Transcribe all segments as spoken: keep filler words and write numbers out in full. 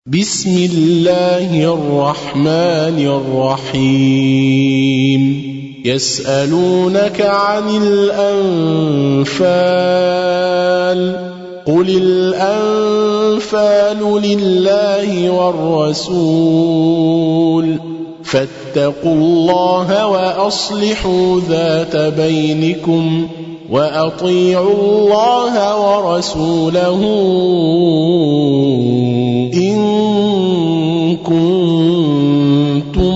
بسم الله الرحمن الرحيم يسألونك عن الأنفال قل الأنفال لله والرسول فاتقوا الله وأصلحوا ذات بينكم وأطيعوا الله ورسوله إن كنتم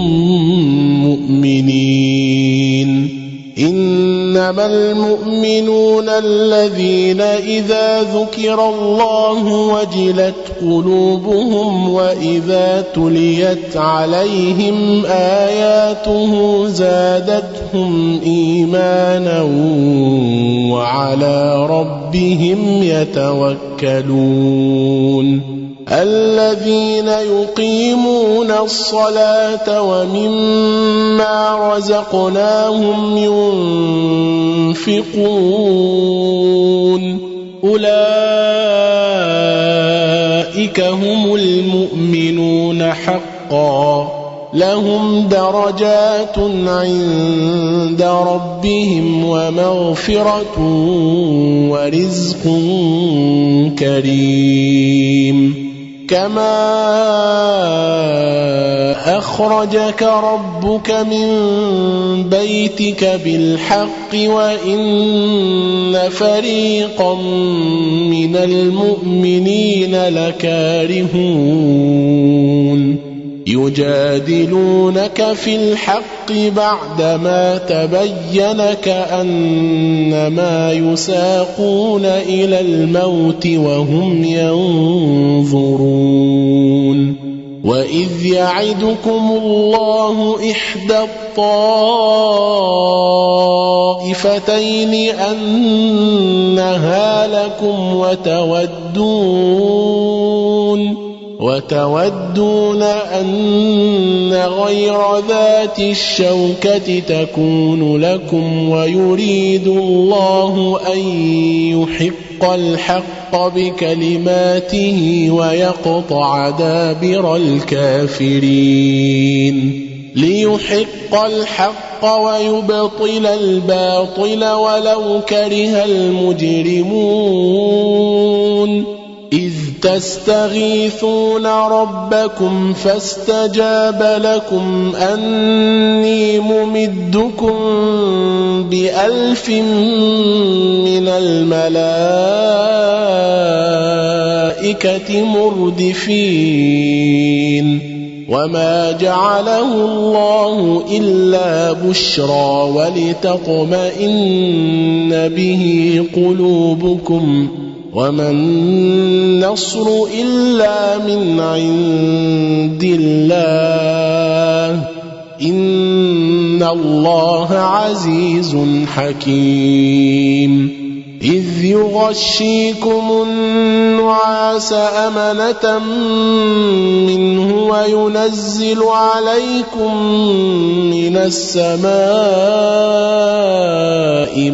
مؤمنين إنما المؤمنون الذين إذا ذكر الله وجلت قلوبهم وإذا تليت عليهم آياته زادتهم إيمانا وعلى ربهم يتوكلون الذين يقيمون الصلاة ومما رزقناهم ينفقون أولئك هم المؤمنون حقا لهم درجات عند ربهم ومغفرة ورزق كريم كما أخرجك ربك من بيتك بالحق وإن فريقا من المؤمنين لكارهون يجادلونك في الحق بعدما تبين كأنما يساقون إلى الموت وهم ينظرون وإذ يعدكم الله إحدى الطائفتين أنها لكم وتودون وتودون أن غير ذات الشوكة تكون لكم ويريد الله أن يحق الحق بكلماته ويقطع دابر الكافرين ليحق الحق ويبطل الباطل ولو كره المجرمون إذ تستغيثون ربكم فاستجاب لكم أني ممدكم بألف من الملائكة مردفين وما جعله الله إلا بشرى ولتطمئن به قلوبكم وما النصر إلا من عند الله إن الله عزيز حكيم إذ يغشيكم النعاس أمنة منه وينزل عليكم من السماء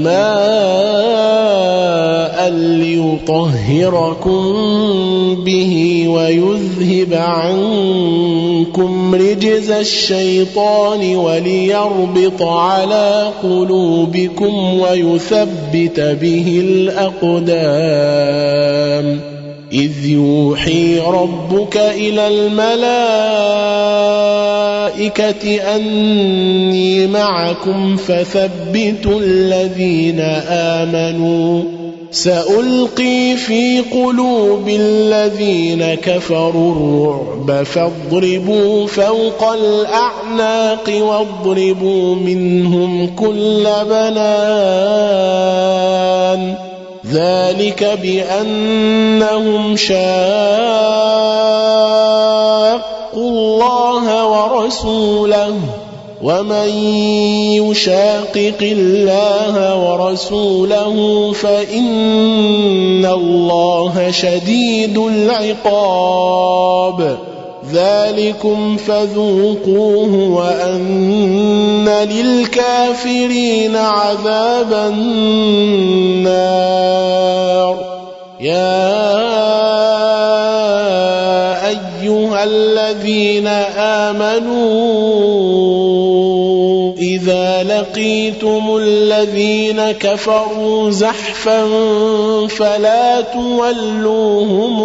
ماء ليطهركم به ويذهب عنكم رجز الشيطان وليربط على قلوبكم ويثبت به الأقدام إذ يوحي ربك إلى الملائكة أني معكم فثبتوا الذين آمنوا سألقي في قلوب الذين كفروا الرعب فاضربوا فوق الأعناق واضربوا منهم كل بنان ذلك بأنهم شاقوا الله ورسوله ومن يشاقق الله ورسوله فإن الله شديد العقاب ذلكم فذوقوه وأن للكافرين عذاب النار يا أيها الذين آمنوا إذا لقيتم الذين كفروا زحفا فلا تولوهم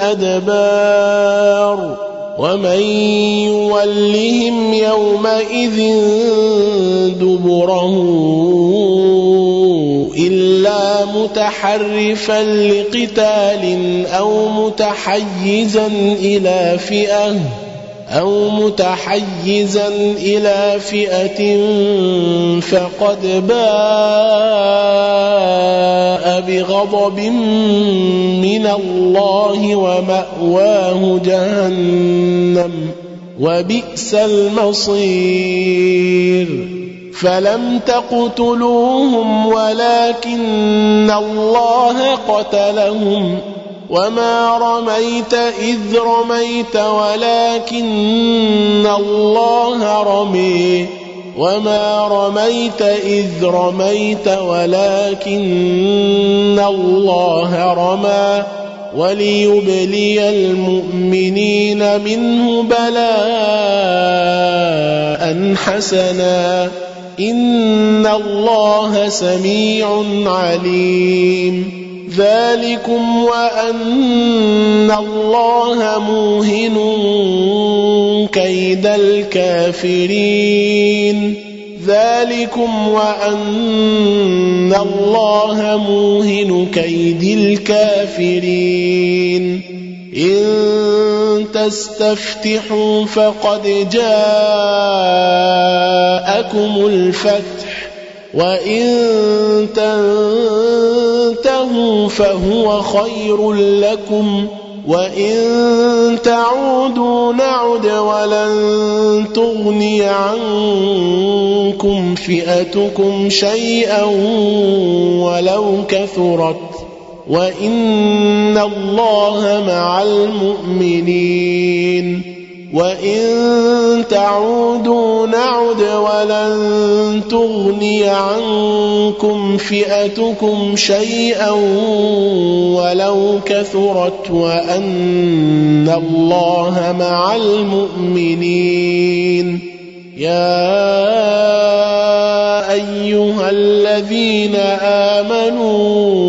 الأدبار ومن يولهم يومئذ دبره إلا متحرفا لقتال أو متحيزا إلى فئة أو متحيزا إلى فئة فقد باء بغضب من الله ومأواه جهنم وبئس المصير فلم تقتلوهم ولكن الله قتلهم وما رميت إذ رميت ولكن الله رمي وما رميت إذ رميت ولكن الله رمى وليبلي المؤمنين منه بلاء حسنا إن الله سميع عليم ذلكم وأن الله موهن كيد الكافرين ذلكم وأن الله موهن كيد الكافرين إن تستفتحوا فقد جاءكم الفتح وإن تنتهوا فهو خير لكم وإن تعودوا نعد ولن تغني عنكم فئتكم شيئا ولو كثرت وإن الله مع المؤمنين وإن تعودوا نعد ولن تغني عنكم فئتكم شيئا ولو كثرت وأن الله مع المؤمنين يا أيها الذين آمنوا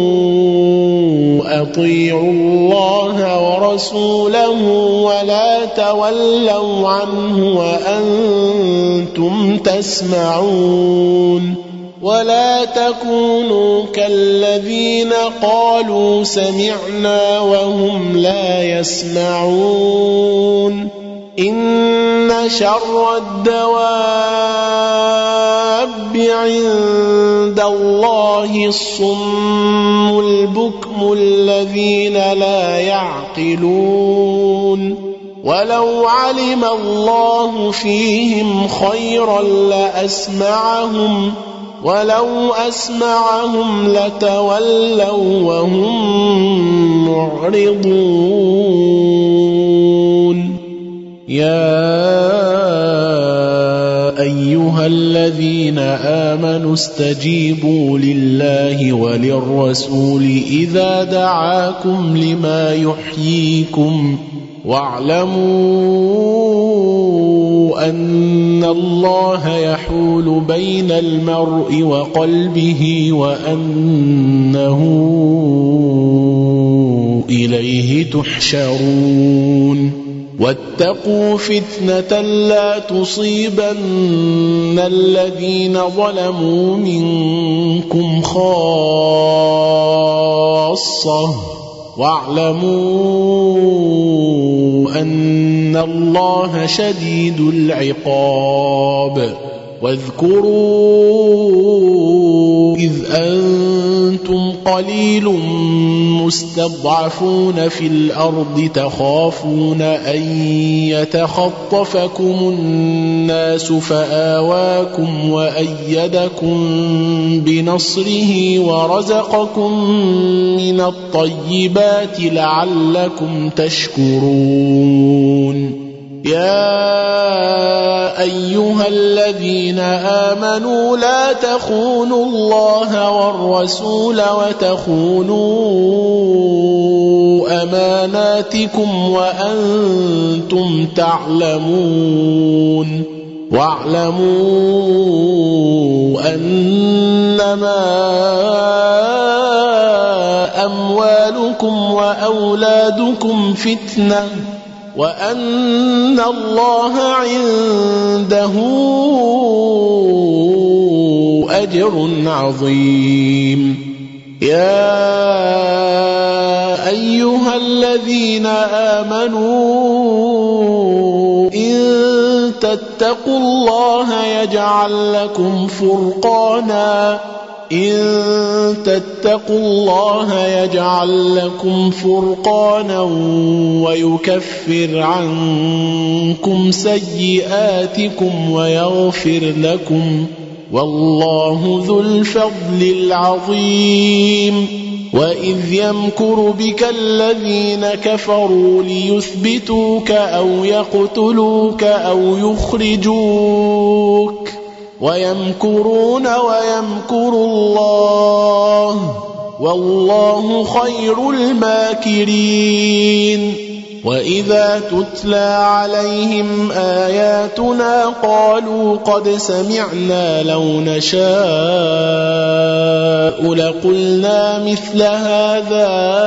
أطيعوا الله ورسوله ولا تولوا عنه وأنتم تسمعون ولا تكونوا كالذين قالوا سمعنا وهم لا يسمعون إن شر الدواب عند الله الصم البكم الذين لا يعقلون ولو علم الله فيهم خيرا لأسمعهم ولو أسمعهم لتولوا وهم معرضون يا أيها الذين آمنوا استجيبوا لله وللرسول إذا دعاكم لما يحييكم واعلموا أن الله يحول بين المرء وقلبه وأنه إليه تحشرون واتقوا فتنة لا تصيبن الذين ظلموا منكم خاصة واعلموا أن الله شديد العقاب واذكروا إذ أنتم قليل مستضعفون في الأرض تخافون أن يتخطفكم الناس فآواكم وأيدكم بنصره ورزقكم من الطيبات لعلكم تشكرون يا أيها الذين آمنوا لا تخونوا الله والرسول وتخونوا أماناتكم سيئاتكم وأنتم تعلمون واعلموا أنما أموالكم وأولادكم فتنة وأن الله عنده أجر عظيم. يا أيها الذين آمنوا إن تتقوا الله يجعل لكم فرقانا إن تتقوا الله يجعل لكم فرقانا ويكفر عنكم سيئاتكم ويغفر لكم والله ذو الفضل العظيم. وإذ يمكر بك الذين كفروا ليثبتوك أو يقتلوك أو يخرجوك ويمكرون ويمكر الله والله خير الماكرين. وإذا تتلى عليهم آياتنا قالوا قد سمعنا لو نشاء لقلنا مثل هذا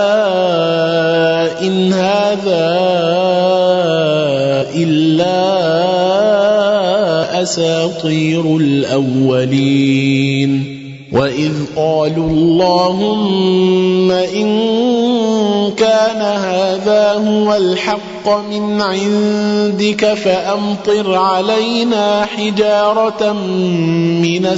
إن هذا إلا أساطير الأولين. وإذ قالوا اللهم إن كان هذا هو الحق من عندك فأمطر علينا حجارة من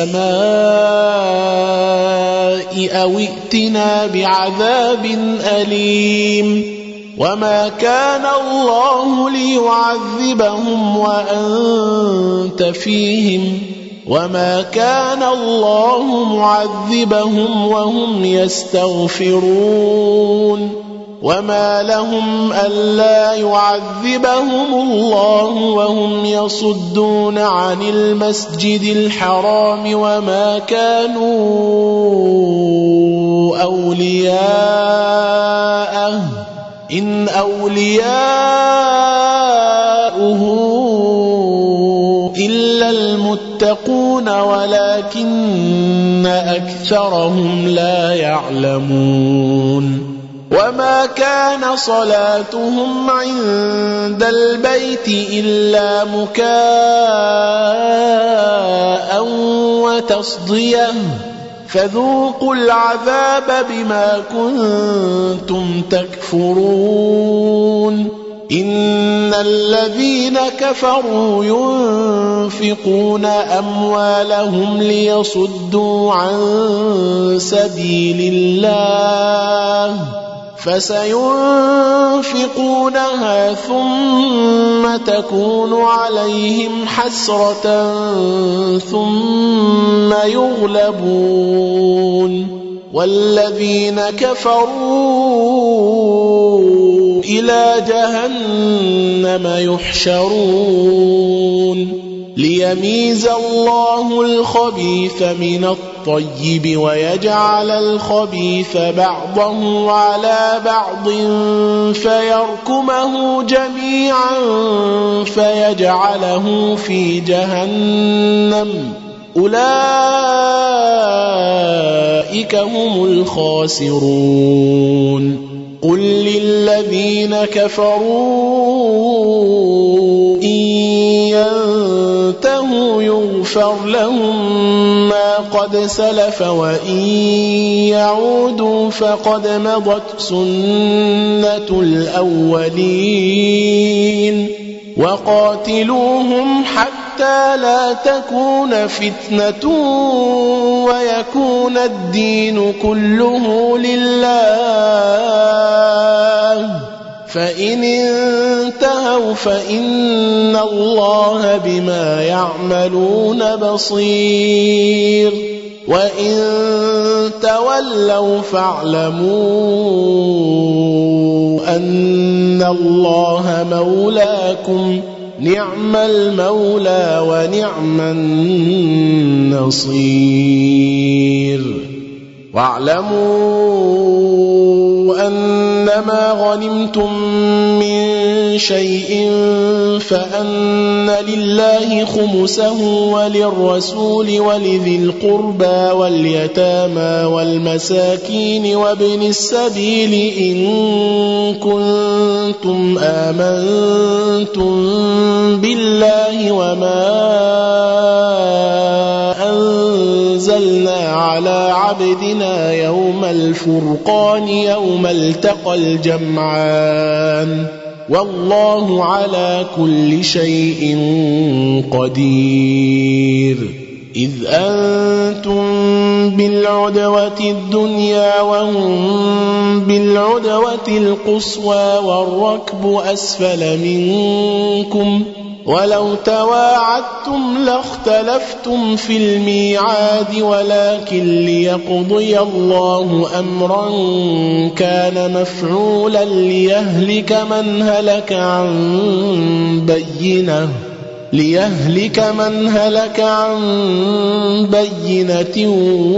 السماء أو ائتنا بعذاب أليم. وما كان الله ليعذبهم وأنت فيهم وما كان الله معذبهم وهم يستغفرون. وما لهم ألا يعذبهم الله وهم يصدون عن المسجد الحرام وما كانوا أولياءه إن أولياؤه إلا المتقون ولكن أكثرهم لا يعلمون. وما كان صلاتهم عند البيت إلا مكاء وتصدية فذوقوا العذاب بما كنتم تكفرون. إن الذين كفروا ينفقون أموالهم ليصدوا عن سبيل الله فسينفقونها ثم تكون عليهم حسرة ثم يغلبون والذين كفروا إلى جهنم يحشرون ليميز الله الخبيث من الطيب ويجعل الخبيث بعضه على بعض فيركمه جميعا فيجعله في جهنم أولئك هم الخاسرون. قل للذين كفروا إن ينتهوا يغفر لهم ما قد سلف وإن يعودوا فقد مضت سنة الأولين وقاتلوهم حتى لا تكون فتنة ويكون الدين كله لله فإن انتهوا فإن الله بما يعملون بصير وإن تولوا فاعلموا أن الله مولاكم نعم المولى ونعم النصير. واعلموا أنما غنمتم من شيء فأن لله خمسه وللرسول ولذي القربى واليتامى والمساكين وابن السبيل إن كنتم آمنتم بالله وما أنزلنا على عبدنا يوم الفرقان يوم التقى الجمعان والله على كل شيء قدير. إذ أنتم بالعدوة الدنيا وهم بالعدوة القصوى والركب أسفل منكم ولو تواعدتم لاختلفتم في الميعاد ولكن ليقضي الله أمرا كان مفعولا ليهلك من هلك عن بينة ليهلك من هلك عن بينة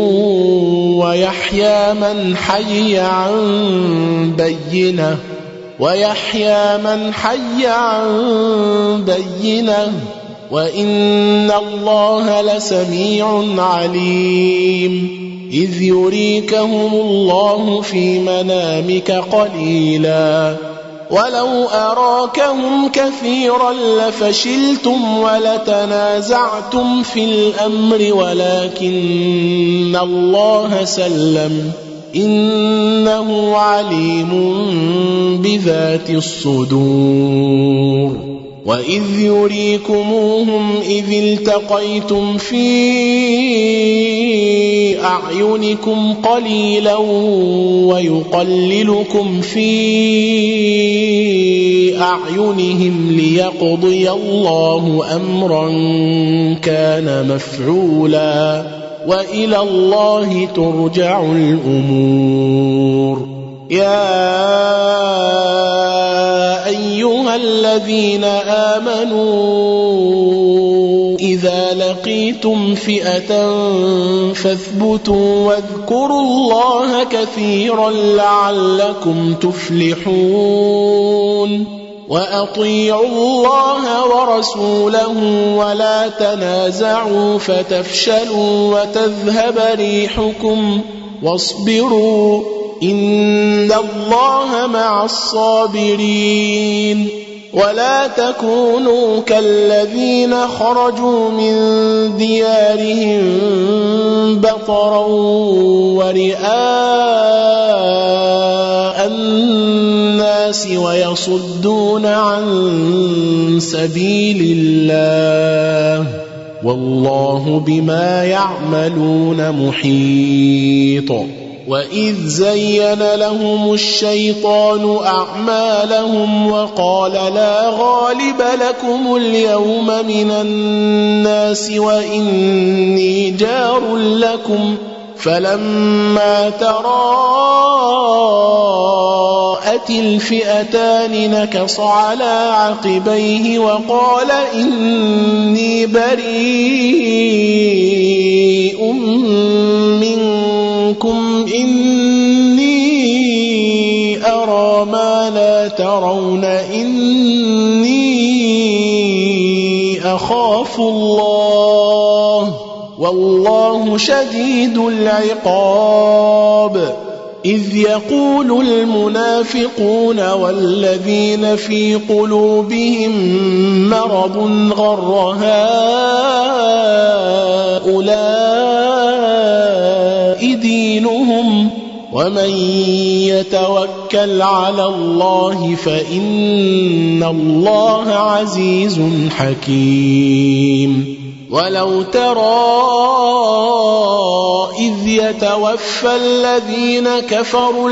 ويحيى من حي عن بينة ويحيى من حي عن بينة وإن الله لسميع عليم. إذ يريكهم الله في منامك قليلا ولو أراكهم كثيرا لفشلتم ولتنازعتم في الأمر ولكن الله سلم إنه عليم بذات الصدور. وإذ يريكموهم إذ التقيتم في أعينكم قليلا ويقللكم في أعينهم ليقضي الله أمرا كان مفعولا وإلى الله ترجع الأمور. يا أيها الذين آمنوا إذا لقيتم فئة فاثبتوا واذكروا الله كثيرا لعلكم تفلحون. وأطيعوا الله ورسوله ولا تنازعوا فتفشلوا وتذهب ريحكم واصبروا إن الله مع الصابرين. ولا تكونوا كالذين خرجوا من ديارهم بطرا ورئاء الناس ويصدون عن سبيل الله والله بما يعملون محيط. وإذ زين لهم الشيطان أعمالهم وقال لا غالب لكم اليوم من الناس وإني جار لكم فلما تراءت الفئتان نكص على عقبيه وقال إني بريء منكم إني أرى ما لا ترون إني أخاف الله والله شديد العقاب. إذ يقول المنافقون والذين في قلوبهم مرض غر هؤلاء دينهم ومن يتوكل على الله فإن الله عزيز حكيم. ولو ترى إذ يتوفى الذين كفروا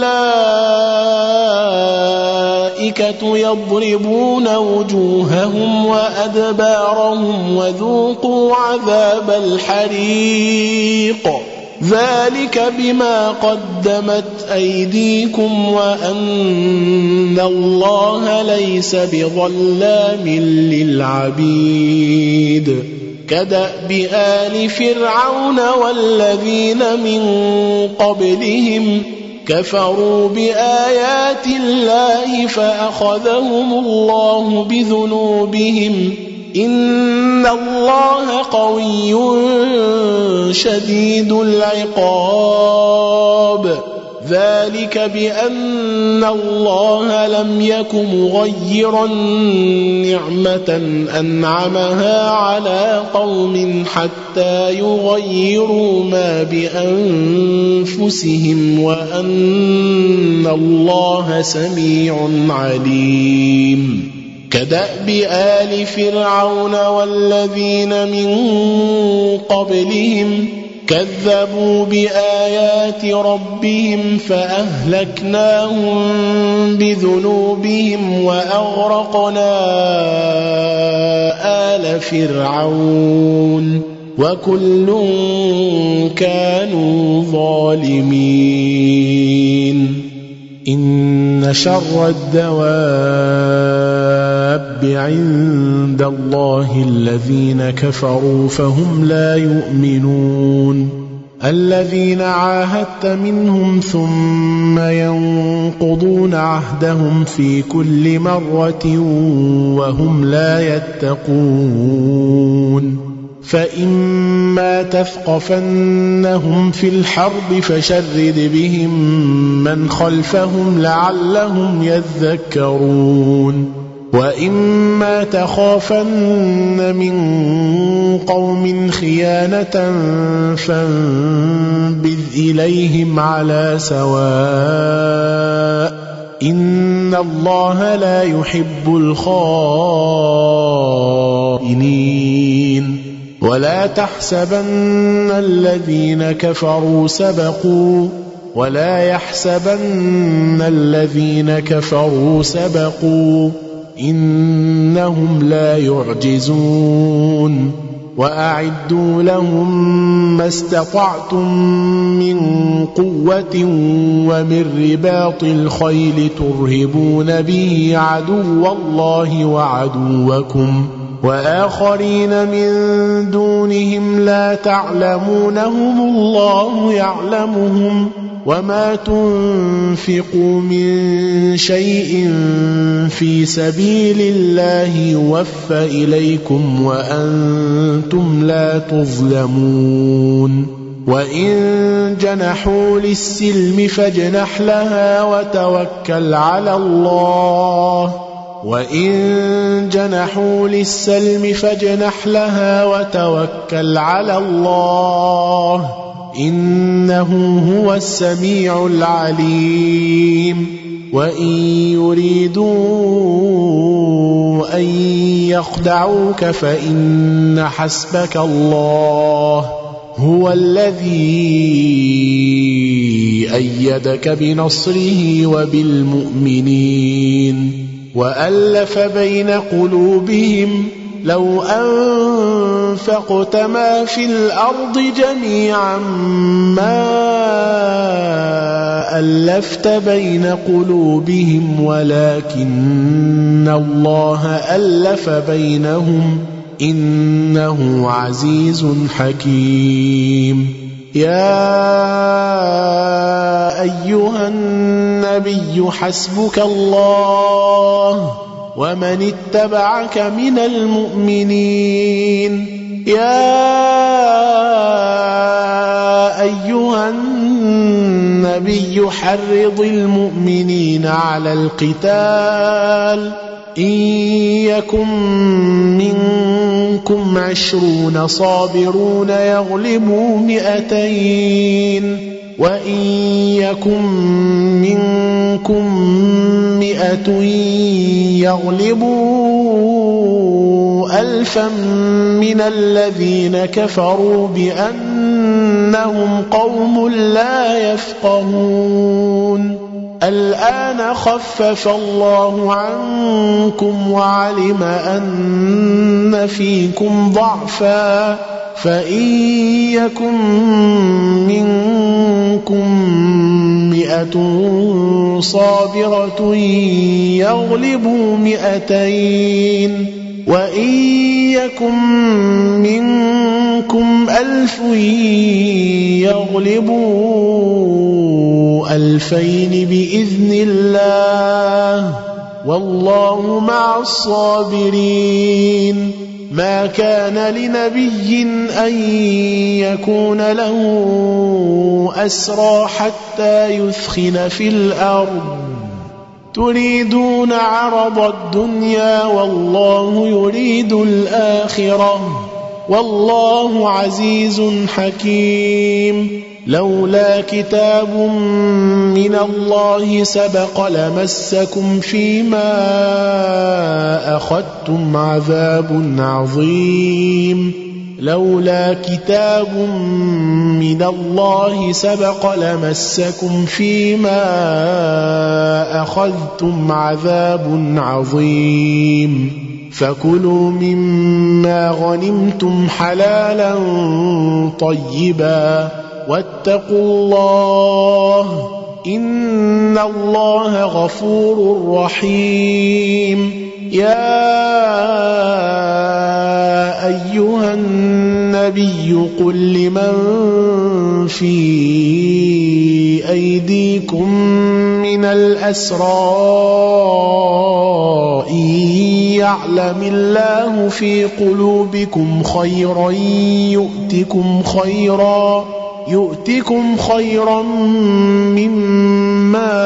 الملائكة يضربون وجوههم وأدبارهم وذوقوا عذاب الحريق ذلك بما قدمت أيديكم وأن الله ليس بظلام للعبيد. كدأب آل فرعون والذين من قبلهم كفروا بآيات الله فأخذهم الله بذنوبهم إن الله قوي شديد العقاب ذلك بأن الله لم يك مغيرا نعمة أنعمها على قوم حتى يغيروا ما بأنفسهم وأن الله سميع عليم كدأب آل فرعون والذين من قبلهم كذبوا بآيات ربهم فأهلكناهم بذنوبهم وأغرقنا آل فرعون وكل كانوا ظالمين إن شر الدواب عند الله الذين كفروا فهم لا يؤمنون الذين عاهدت منهم ثم ينقضون عهدهم في كل مرة وهم لا يتقون فإما تثقفنهم في الحرب فشرد بهم من خلفهم لعلهم يذكرون وإما تخافن من قوم خيانة فانبذ إليهم على سواء إن الله لا يحب الخائنين ولا تحسبن الذين كفروا سبقوا ولا يحسبن الذين كفروا سبقوا إنهم لا يعجزون وأعدوا لهم ما استطعتم من قوة ومن رباط الخيل ترهبون به عدو الله وعدوكم وآخرين من دونهم لا تعلمونهم الله يعلمهم وما تنفقوا من شيء في سبيل الله يوفى إليكم وأنتم لا تظلمون وإن جنحوا للسلم فاجنح لها وتوكل على الله وإن جنحوا للسلم فاجنح لها وتوكل على الله إنه هو السميع العليم وإن يريدوا أن يخدعوك فإن حسبك الله هو الذي أيدك بنصره وبالمؤمنين وألف بين قلوبهم لو أنفقت ما في الأرض جميعا ما ألفت بين قلوبهم ولكن الله ألف بينهم إنه عزيز حكيم يا أيها النبي حسبك الله ومن اتبعك من المؤمنين يا أيها النبي حرض المؤمنين على القتال إن يكن منكم عشرون صابرون يغلبوا مئتين وإن يكن منكم مئة يغلبوا ألفا من الذين كفروا بأنهم قوم لا يفقهون الآن خفف الله عنكم وعلم أن فيكم ضعفا فإن يكن منكم مئة صابرة يغلبوا مئتين وإن يكن منكم ألف يغلبوا ألفين بإذن الله والله مع الصابرين. ما كان لنبي أن يكون له أسرى حتى يثخن في الأرض تريدون عرض الدنيا والله يريد الآخرة والله عزيز حكيم. لولا كتاب من الله سبق لمسكم فيما أخذتم عذاب عظيم لولا كتاب من الله سبق لمسكم فيما أخذتم عذاب عظيم فكلوا مما غنمتم حلالا طيبا واتقوا الله إن الله غفور رحيم. يا أيها النبي قل لمن في أيديكم من الأسرى إن يعلم الله في قلوبكم خيرا يؤتكم خيرا يؤتكم خيرا مما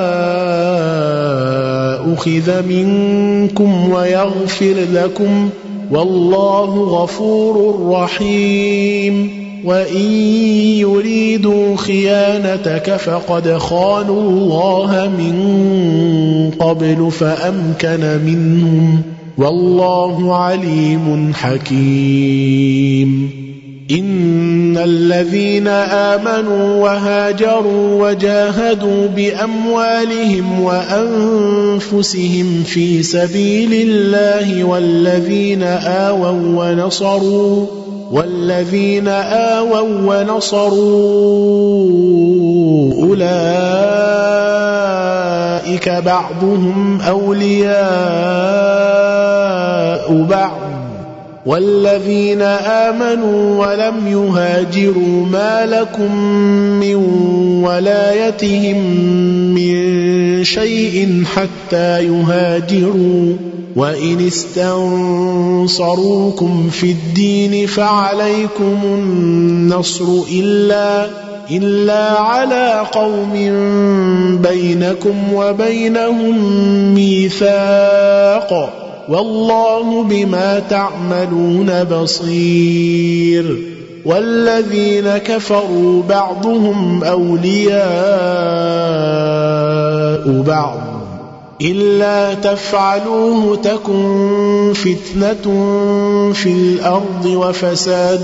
أخذ منكم ويغفر لكم والله غفور رحيم. وإن يريدوا خيانتك فقد خانوا الله من قبل فأمكن منهم والله عليم حكيم. إن الذين آمنوا وهاجروا وجاهدوا بأموالهم وأنفسهم في سبيل الله والذين آووا ونصروا والذين آووا ونصروا أولئك بعضهم أولياء بعض والذين آمنوا ولم يهاجروا ما لكم من ولايتهم من شيء حتى يهاجروا وإن استنصروكم في الدين فعليكم النصر إلا إلا على قوم بينكم وبينهم ميثاق والله بما تعملون بصير. والذين كفروا بعضهم أولياء بعض إلا تفعلوه تكن فتنة في الأرض وفساد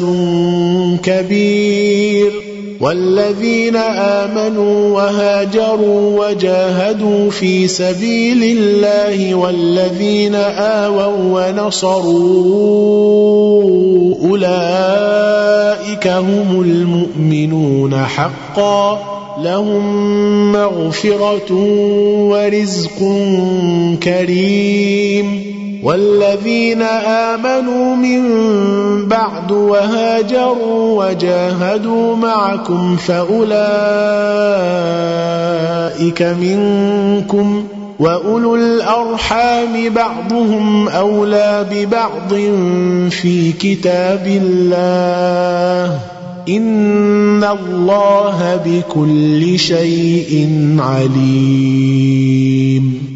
كبير. والذين آمنوا وهاجروا وجاهدوا في سبيل الله والذين آووا ونصروا أولئك هم المؤمنون حقا لهم مغفرة ورزق كريم. والذين آمنوا من بعد وهاجروا وجاهدوا معكم فأولئك منكم وأولو الأرحام بعضهم أولى ببعض في كتاب الله إن الله بكل شيء عليم.